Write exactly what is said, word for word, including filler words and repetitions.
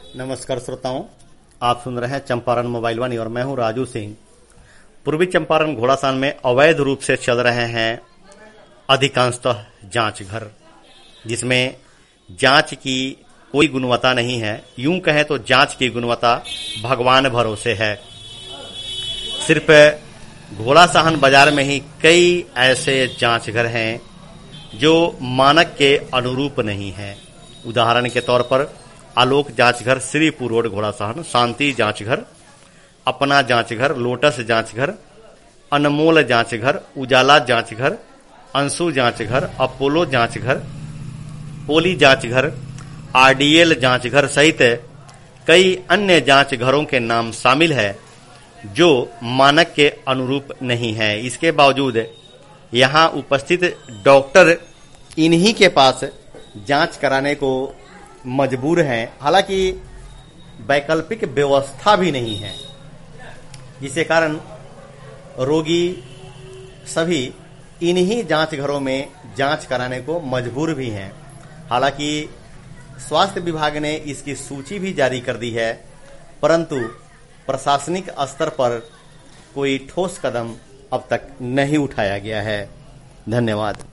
नमस्कार श्रोताओं, आप सुन रहे हैं चंपारण मोबाइल वाणी और मैं हूं राजू सिंह। पूर्वी चंपारण घोड़ासान में अवैध रूप से चल रहे हैं अधिकांशतः जांच घर, जिसमें जांच की कोई गुणवत्ता नहीं है। यूं कहें तो जांच की गुणवत्ता भगवान भरोसे है। सिर्फ घोड़ासान बाजार में ही कई ऐसे जांच घर हैं जो मानक के अनुरूप नहीं हैं। उदाहरण के तौर पर आलोक जांच घर, श्रीपुर रोड घोड़ासान, शांति जांच घर, अपना जांच घर, लोटस जांच घर, अनमोल जांच घर, उजाला जांच घर, अंशु जांच घर, अपोलो जांच घर, पोली जांच घर, आरडीएल जांच घर सहित कई अन्य जांच घरों के नाम शामिल है जो मानक के अनुरूप नहीं है। इसके बावजूद यहां उपस्थित डॉक्टर इन्हीं के पास जांच कराने को मजबूर हैं। हालांकि वैकल्पिक व्यवस्था भी नहीं है, जिसके कारण रोगी सभी इन्हीं जांच घरों में जांच कराने को मजबूर भी हैं। हालांकि स्वास्थ्य विभाग ने इसकी सूची भी जारी कर दी है, परंतु प्रशासनिक स्तर पर कोई ठोस कदम अब तक नहीं उठाया गया है। धन्यवाद।